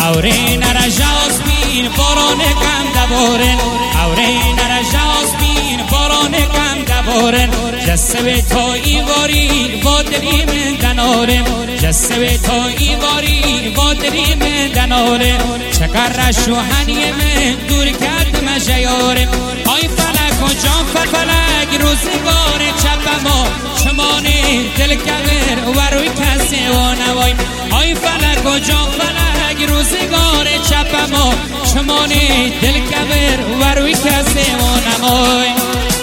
اورین رجاز بین باران کم دبارن اورین رجاز بین باران کم دبارن جسد تو ایواری با دلی من دنارم جسد تو ایواری با دلی من دنارم چکر شوهنی من دور کرد مجیارم آی فلک و جان فلک روزگار چپما چمانه دل کبر و روی کسی و نوای آی فلک و جان فلک روزگار چپما چمانه دل کبر و روی کسی و نوای